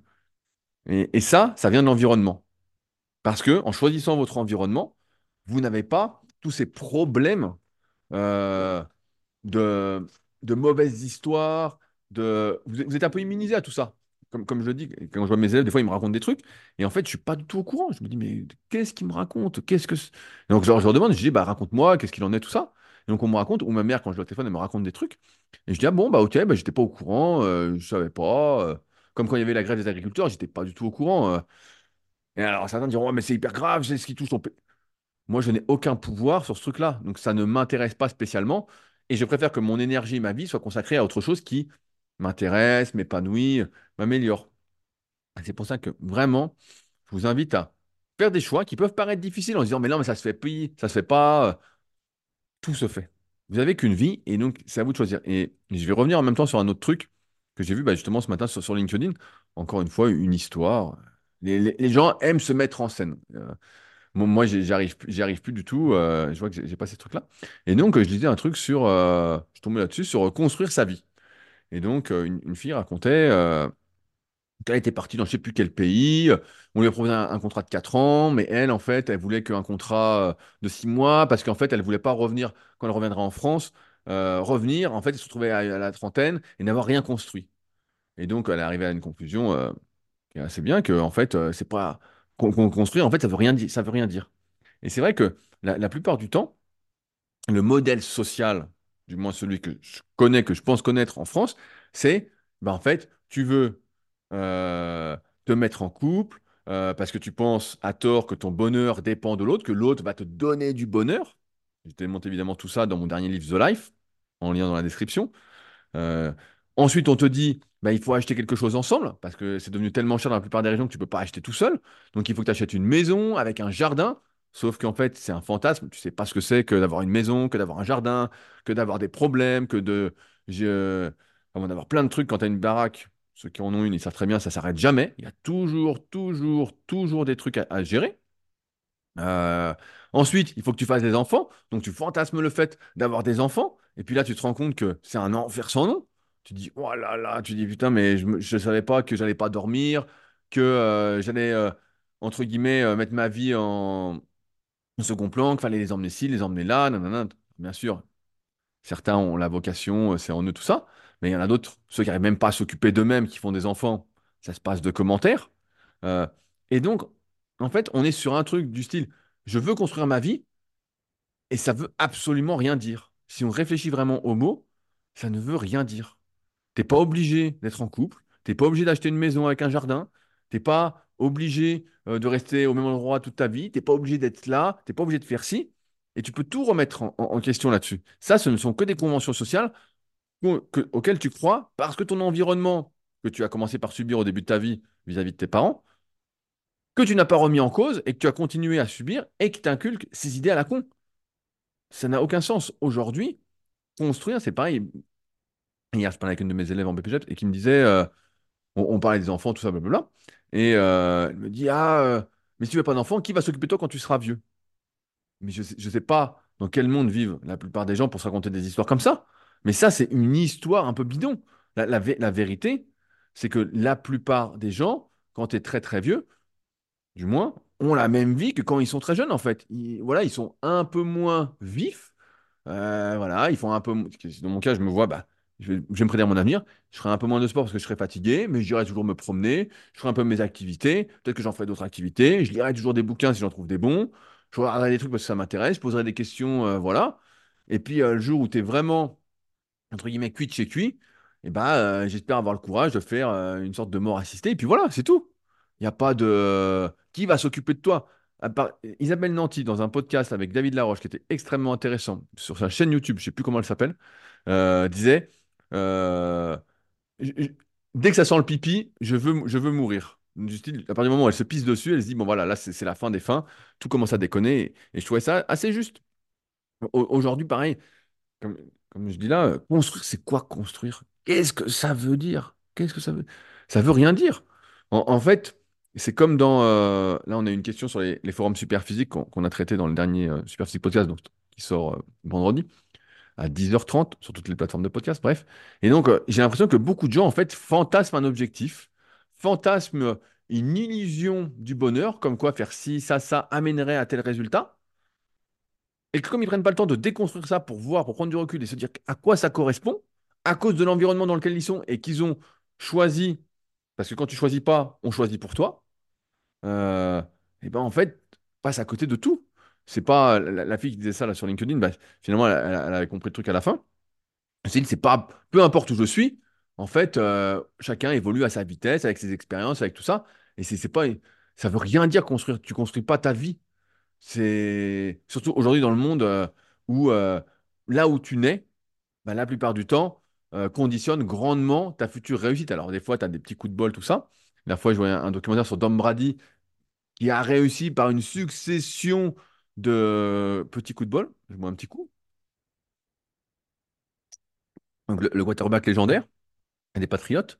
Et ça vient de l'environnement. Parce que en choisissant votre environnement, vous n'avez pas tous ces problèmes euh, de, de mauvaises histoires, vous êtes un peu immunisé à tout ça. Comme je le dis, quand je vois mes élèves, des fois, ils me racontent des trucs, et en fait, je suis pas du tout au courant. Je me dis, mais qu'est-ce qu'ils me racontent? Et donc, je leur demande, je dis, bah, raconte-moi, qu'est-ce qu'il en est, tout ça. Et donc, on me raconte, ou ma mère, quand je l'ai au téléphone, elle me raconte des trucs. Et je dis, ah bon, bah, ok, bah, j'étais pas au courant, je savais pas. Comme quand il y avait la grève des agriculteurs, j'étais pas du tout au courant. Et alors, certains diront, ouais, mais c'est hyper grave, c'est ce qui touche ton pays. Moi, je n'ai aucun pouvoir sur ce truc-là. Donc, ça ne m'intéresse pas spécialement. Et je préfère que mon énergie et ma vie soient consacrées à autre chose qui m'intéresse, m'épanouit, m'améliore. C'est pour ça que vraiment, je vous invite à faire des choix qui peuvent paraître difficiles en se disant, mais non, mais ça se fait pas, ça se fait pas. Tout se fait. Vous avez qu'une vie et donc c'est à vous de choisir. Et je vais revenir en même temps sur un autre truc que j'ai vu bah, justement ce matin sur LinkedIn. Encore une fois, une histoire. Les gens aiment se mettre en scène. Moi, j'y arrive plus du tout. Je vois que j'ai pas ces trucs-là. Et donc, je lisais un truc sur, je tombais là-dessus, sur construire sa vie. Et donc, une fille racontait qu'elle était partie dans je sais plus quel pays. On lui a proposé un contrat de 4 ans, mais elle, en fait, elle voulait qu'un contrat de 6 mois parce qu'en fait, elle voulait pas revenir quand elle reviendra en France. Revenir, en fait, elle se retrouvait à la trentaine et n'avoir rien construit. Et donc, elle est arrivée à une conclusion qui est assez bien que, en fait, c'est pas qu'on construire, en fait, ça veut rien dire, ça veut rien dire. Et c'est vrai que la plupart du temps, le modèle social, du moins celui que je connais, que je pense connaître en France, c'est, ben, en fait, tu veux te mettre en couple parce que tu penses à tort que ton bonheur dépend de l'autre, que l'autre va te donner du bonheur. Je démonte évidemment tout ça dans mon dernier livre, The Life, en lien dans la description. Euh, Ensuite, on te dit, bah, il faut acheter quelque chose ensemble, parce que c'est devenu tellement cher dans la plupart des régions que tu ne peux pas acheter tout seul. Donc, il faut que tu achètes une maison avec un jardin. Sauf qu'en fait, c'est un fantasme. Tu sais pas ce que c'est que d'avoir une maison, que d'avoir un jardin, que d'avoir des problèmes, que de... Avant d'avoir plein de trucs quand tu as une baraque. Ceux qui en ont une, ils savent très bien, ça s'arrête jamais. Il y a toujours, toujours, toujours des trucs à gérer. Euh, Ensuite, il faut que tu fasses des enfants. Donc, tu fantasmes le fait d'avoir des enfants. Et puis là, tu te rends compte que c'est un enfer sans nom. Tu dis, oh là là, tu dis, putain, mais je ne savais pas que j'allais pas dormir, que j'allais, entre guillemets, mettre ma vie en second plan, qu'il fallait les emmener ci, les emmener là, nanana. Bien sûr, certains ont la vocation, c'est en eux tout ça. Mais il y en a d'autres, ceux qui n'arrivent même pas à s'occuper d'eux-mêmes, qui font des enfants, ça se passe de commentaires. Euh, et donc, en fait, on est sur un truc du style, je veux construire ma vie, et ça veut absolument rien dire. Si on réfléchit vraiment au mot, ça ne veut rien dire. T'es pas obligé d'être en couple, t'es pas obligé d'acheter une maison avec un jardin, t'es pas obligé de rester au même endroit toute ta vie, t'es pas obligé d'être là, t'es pas obligé de faire ci, et tu peux tout remettre en question là-dessus. Ça, ce ne sont que des conventions sociales auxquelles tu crois parce que ton environnement, que tu as commencé par subir au début de ta vie vis-à-vis de tes parents, que tu n'as pas remis en cause et que tu as continué à subir et qui t'inculque ces idées à la con. Ça n'a aucun sens. Aujourd'hui, construire, c'est pareil. Hier, je parlais avec une de mes élèves en BPJET et qui me disait, on parlait des enfants, tout ça, blablabla. Et elle me dit, ah, mais si tu veux pas d'enfants, qui va s'occuper de toi quand tu seras vieux? Mais je sais pas dans quel monde vivent la plupart des gens pour se raconter des histoires comme ça. Mais ça, c'est une histoire un peu bidon. La vérité, c'est que la plupart des gens, quand tu es très très vieux, du moins, ont la même vie que quand ils sont très jeunes, en fait. Voilà, ils sont un peu moins vifs. Voilà, ils font un peu. Dans mon cas, je me vois, bah, je vais me prédire mon avenir. Je ferai un peu moins de sport parce que je serai fatigué, mais j'irai toujours me promener. Je ferai un peu mes activités. Peut-être que j'en ferai d'autres activités. Je lirai toujours des bouquins si j'en trouve des bons. Je regarderai des trucs parce que ça m'intéresse. Je poserai des questions, voilà. Et puis, le jour où tu es vraiment entre guillemets, cuit de chez cuit, et bah, j'espère avoir le courage de faire une sorte de mort assistée. Et puis voilà, c'est tout. Il n'y a pas de. Qui va s'occuper de toi? Isabelle Nanty, dans un podcast avec David Laroche, qui était extrêmement intéressant, sur sa chaîne YouTube, je ne sais plus comment elle s'appelle, disait euh, je- je- dès que ça sent le pipi, je veux mourir. Du style, à partir du moment où elle se pisse dessus, elle se dit, bon voilà, là c'est la fin des fins, tout commence à déconner. Et je trouvais ça assez juste. Aujourd'hui, pareil, comme, comme je dis là, construire, c'est quoi construire? Qu'est-ce que ça veut dire? Qu'est-ce que ça veut? Ça veut rien dire. En fait, c'est comme dans. Là, on a une question sur les forums superphysiques qu'on a traité dans le dernier Superphysique Podcast, donc, qui sort vendredi à 10h30 sur toutes les plateformes de podcast, bref. Et donc, j'ai l'impression que beaucoup de gens, en fait, fantasment un objectif, fantasment une illusion du bonheur, comme quoi faire ci, ça amènerait à tel résultat. Et que comme ils prennent pas le temps de déconstruire ça pour voir, pour prendre du recul et se dire à quoi ça correspond, à cause de l'environnement dans lequel ils sont et qu'ils ont choisi, parce que quand tu choisis pas, on choisit pour toi, et ben en fait, passe à côté de tout. C'est pas la fille qui disait ça là sur LinkedIn, bah, finalement elle avait compris le truc à la fin. C'est pas peu importe où je suis, en fait, chacun évolue à sa vitesse, avec ses expériences, avec tout ça. Et c'est pas, ça veut rien dire construire. Tu construis pas ta vie. C'est surtout aujourd'hui dans le monde où là où tu nais, bah, la plupart du temps, conditionne grandement ta future réussite. Alors des fois, tu as des petits coups de bol, tout ça. La fois, je voyais un documentaire sur Tom Brady qui a réussi par une succession de petits coups de bol. Je vois un petit coup. Donc le quarterback légendaire des Patriotes.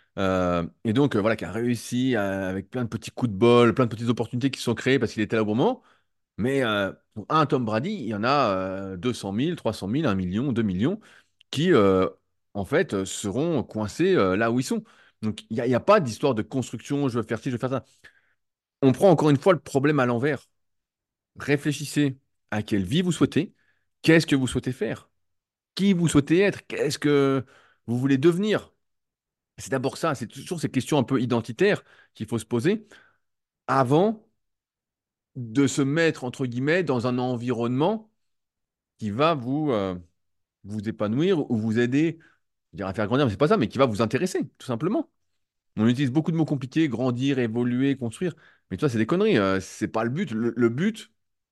Et donc, voilà, qui a réussi avec plein de petits coups de bol, plein de petites opportunités qui se sont créées parce qu'il était là au bon moment. Mais pour un Tom Brady, il y en a 200 000, 300 000, 1 million, 2 millions qui, en fait, seront coincés là où ils sont. Donc, il y a pas d'histoire de construction, je veux faire ci, je veux faire ça. On prend encore une fois le problème à l'envers. Réfléchissez à quelle vie vous souhaitez, qu'est-ce que vous souhaitez faire, qui vous souhaitez être, qu'est-ce que vous voulez devenir. C'est d'abord ça, c'est toujours ces questions un peu identitaires qu'il faut se poser avant de se mettre, entre guillemets, dans un environnement qui va vous épanouir ou vous aider, je dirais à faire grandir, mais c'est pas ça, mais qui va vous intéresser, tout simplement. On utilise beaucoup de mots compliqués, grandir, évoluer, construire, mais tu vois, c'est des conneries, c'est pas le but. Le but,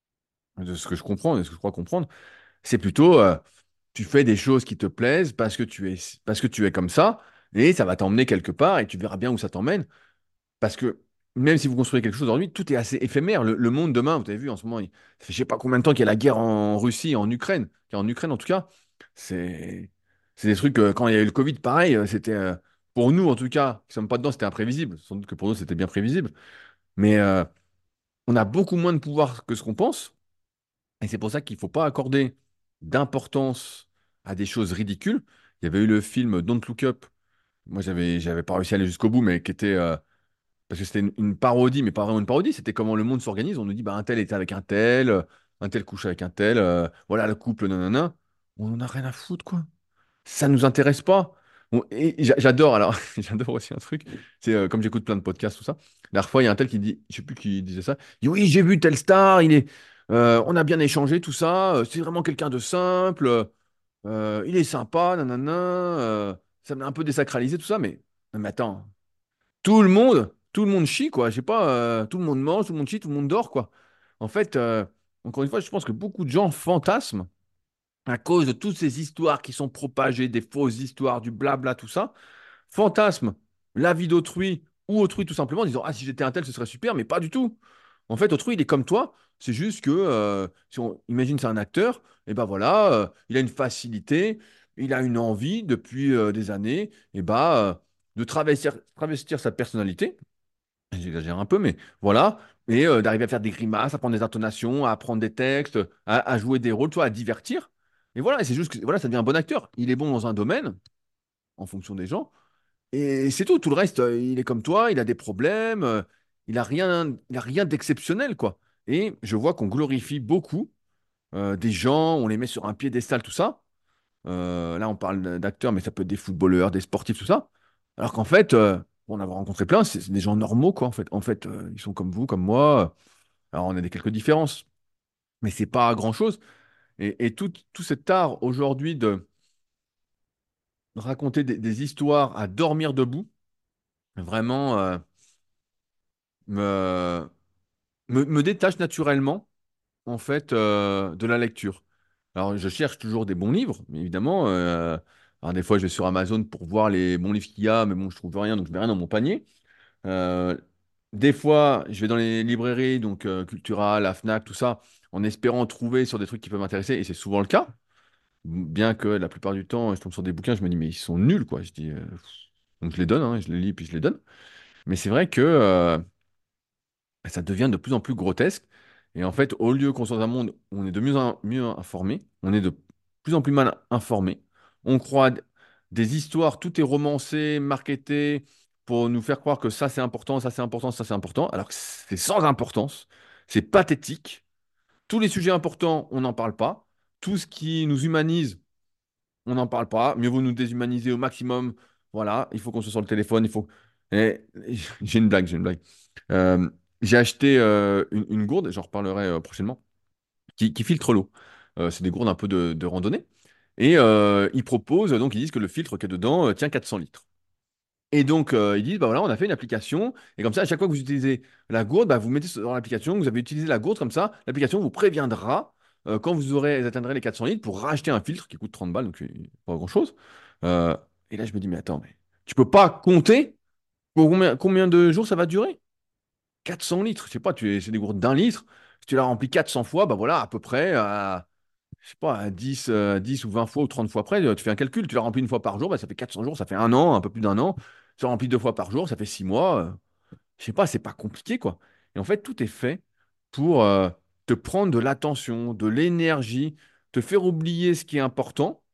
de ce que je comprends, de ce que je crois comprendre, c'est plutôt, tu fais des choses qui te plaisent parce que tu es comme ça, et ça va t'emmener quelque part, et tu verras bien où ça t'emmène. Parce que même si vous construisez quelque chose aujourd'hui, tout est assez éphémère. Le monde demain, vous avez vu en ce moment, ça fait je sais pas combien de temps qu'il y a la guerre en Russie, en Ukraine, en Ukraine en tout cas. C'est c'est des trucs, quand il y a eu le Covid, pareil, c'était, pour nous en tout cas, qui ne sommes pas dedans, c'était imprévisible. Sans doute que pour nous, c'était bien prévisible. Mais on a beaucoup moins de pouvoir que ce qu'on pense. Et c'est pour ça qu'il ne faut pas accorder d'importance à des choses ridicules. Il y avait eu le film Don't Look Up. Moi, j'avais pas réussi à aller jusqu'au bout, mais qui était, parce que c'était une parodie, mais pas vraiment une parodie, c'était comment le monde s'organise. On nous dit, bah, un tel était avec un tel couche avec un tel, voilà le couple, nanana. On en a rien à foutre, quoi. Ça nous intéresse pas. Bon, et j'adore, alors, j'adore aussi un truc, c'est comme j'écoute plein de podcasts, tout ça. La dernière fois, il y a un tel qui dit, je sais plus qui disait ça, il dit, oui, j'ai vu telle star, on a bien échangé, tout ça, c'est vraiment quelqu'un de simple, il est sympa, nanana, ça m'a un peu désacralisé, tout ça, mais, non, mais attends. Tout le monde chie, quoi. Je sais pas, tout le monde mange, tout le monde chie, tout le monde dort, quoi. En fait, encore une fois, je pense que beaucoup de gens fantasment à cause de toutes ces histoires qui sont propagées, des fausses histoires, du blabla, tout ça, fantasment la vie d'autrui ou autrui tout simplement en disant, ah, si j'étais un tel, ce serait super, mais pas du tout. En fait, autrui, il est comme toi. C'est juste que, si on imagine c'est un acteur, et ben voilà, il a une facilité, il a une envie depuis des années, et ben de travestir sa personnalité. J'exagère un peu, mais voilà. Et d'arriver à faire des grimaces, à prendre des intonations, à apprendre des textes, à jouer des rôles, tu vois, à divertir. Et voilà, et c'est juste que voilà, ça devient un bon acteur. Il est bon dans un domaine, en fonction des gens. Et c'est tout. Tout le reste, il est comme toi, il a des problèmes, il a rien d'exceptionnel, quoi. Et je vois qu'on glorifie beaucoup des gens, on les met sur un piédestal, tout ça. Là, on parle d'acteurs, mais ça peut être des footballeurs, des sportifs, tout ça. Alors qu'en fait, pour en avoir rencontré plein, c'est des gens normaux, quoi. En fait, ils sont comme vous, comme moi. Alors, on a des quelques différences, mais c'est pas grand-chose. Et tout cet art aujourd'hui raconter des histoires à dormir debout, vraiment me, me détache naturellement en fait de la lecture. Alors je cherche toujours des bons livres, mais évidemment. Alors, des fois, je vais sur Amazon pour voir les bons livres qu'il y a, mais bon, je trouve rien, donc je mets rien dans mon panier. Euh, des fois, je vais dans les librairies, donc Cultura, la Fnac, tout ça, en espérant trouver sur des trucs qui peuvent m'intéresser, et c'est souvent le cas. Bien que la plupart du temps, je tombe sur des bouquins, je me dis, mais ils sont nuls, quoi. Je dis, donc je les donne, hein, je les lis, puis je les donne. Mais c'est vrai que ça devient de plus en plus grotesque. Et en fait, au lieu qu'on soit dans un monde où on est de mieux en mieux informé, on est de plus en plus mal informé. On croit des histoires, tout est romancé, marketé, pour nous faire croire que ça c'est important, ça c'est important, ça c'est important, alors que c'est sans importance, c'est pathétique. Tous les sujets importants, on n'en parle pas. Tout ce qui nous humanise, on n'en parle pas. Mieux vaut nous déshumaniser au maximum. Voilà, il faut qu'on soit sur le téléphone. Il faut. Et- j'ai une blague, j'ai une blague. Euh, j'ai acheté une gourde, j'en reparlerai prochainement, qui filtre l'eau. C'est des gourdes un peu de randonnée. Et ils proposent, donc ils disent que le filtre qui est dedans tient 400 litres. Et donc, ils disent, bah voilà, on a fait une application, et comme ça, à chaque fois que vous utilisez la gourde, bah, vous mettez dans l'application, vous avez utilisé la gourde, comme ça, l'application vous préviendra quand vous aurez atteindrez les 400 litres pour racheter un filtre qui coûte 30 balles, donc pas grand-chose. Euh, et là, je me dis, mais attends, mais tu peux pas compter pour combien de jours ça va durer? 400 litres, je sais pas, c'est des gourdes d'un litre. Si tu la remplis 400 fois, bah voilà, à peu près, je sais pas, à 10, 10 ou 20 fois ou 30 fois près, tu fais un calcul, tu la remplis une fois par jour, bah, ça fait 400 jours, ça fait un an, un peu plus d'un an. Tu la remplis deux fois par jour, ça fait 6 mois. Je sais pas, c'est pas compliqué, quoi. Et en fait, tout est fait pour te prendre de l'attention, de l'énergie, te faire oublier ce qui est important.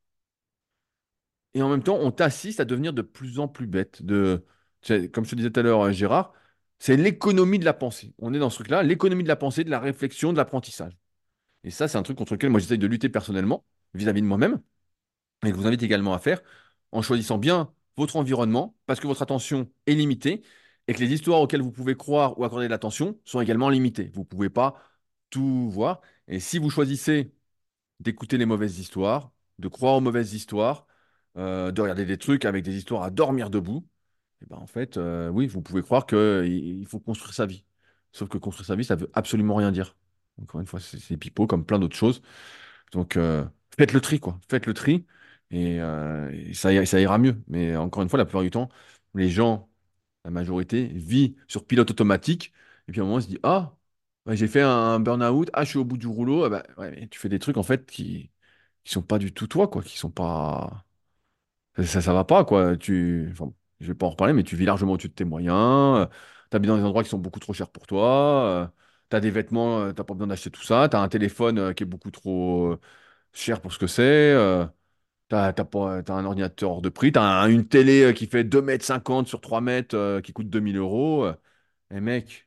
Et en même temps, on t'assiste à devenir de plus en plus bête. Comme je te disais tout à l'heure, Gérard, c'est l'économie de la pensée. On est dans ce truc-là, l'économie de la pensée, de la réflexion, de l'apprentissage. Et ça, c'est un truc contre lequel moi j'essaye de lutter personnellement, vis-à-vis de moi-même, et que je vous invite également à faire, en choisissant bien votre environnement, parce que votre attention est limitée, et que les histoires auxquelles vous pouvez croire ou accorder de l'attention sont également limitées. Vous ne pouvez pas tout voir. Et si vous choisissez d'écouter les mauvaises histoires, de croire aux mauvaises histoires, de regarder des trucs avec des histoires à dormir debout, et ben en fait, oui, vous pouvez croire qu'il faut construire sa vie. Sauf que construire sa vie, ça veut absolument rien dire. Encore une fois, c'est pipeau comme plein d'autres choses. Donc, faites le tri, quoi. Faites le tri et ça ira mieux. Mais encore une fois, la plupart du temps, les gens, la majorité, vivent sur pilote automatique. Et puis à un moment, on se dit, ah, ouais, j'ai fait un burn-out, ah, je suis au bout du rouleau. Ah bah, ouais, mais tu fais des trucs, en fait, qui sont pas du tout toi, quoi. Qui sont pas. Ça va pas, quoi. Enfin, je vais pas en reparler, mais tu vis largement au-dessus de tes moyens. Tu habites dans des endroits qui sont beaucoup trop chers pour toi. Tu as des vêtements, t'as pas besoin d'acheter tout ça. Tu as un téléphone qui est beaucoup trop cher pour ce que c'est. T'as un ordinateur hors de prix. Une télé qui fait 2,50 m sur 3 mètres qui coûte 2 000 euros. Eh mec,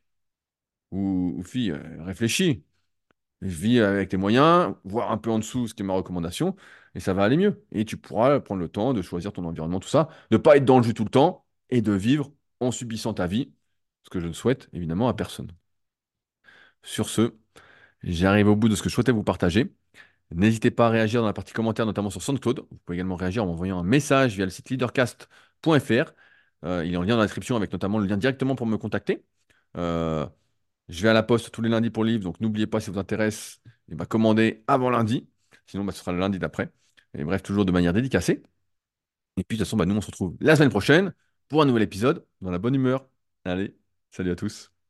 ou fille, réfléchis. Vis avec tes moyens, voir un peu en dessous ce qui est ma recommandation, et ça va aller mieux. Et tu pourras prendre le temps de choisir ton environnement, tout ça, de pas être dans le jus tout le temps et de vivre en subissant ta vie, ce que je ne souhaite évidemment à personne. Sur ce, j'arrive au bout de ce que je souhaitais vous partager. N'hésitez pas à réagir dans la partie commentaire, notamment sur SoundCloud. Vous pouvez également réagir en m'envoyant un message via le site leadercast.fr. Il est en lien dans la description avec notamment le lien directement pour me contacter. Euh, je vais à la poste tous les lundis pour le livre, donc n'oubliez pas si ça vous intéresse, et bah, commandez avant lundi. Sinon, bah, ce sera le lundi d'après. Et bref, toujours de manière dédicacée. Et puis, de toute façon, bah, nous, on se retrouve la semaine prochaine pour un nouvel épisode dans la bonne humeur. Allez, salut à tous.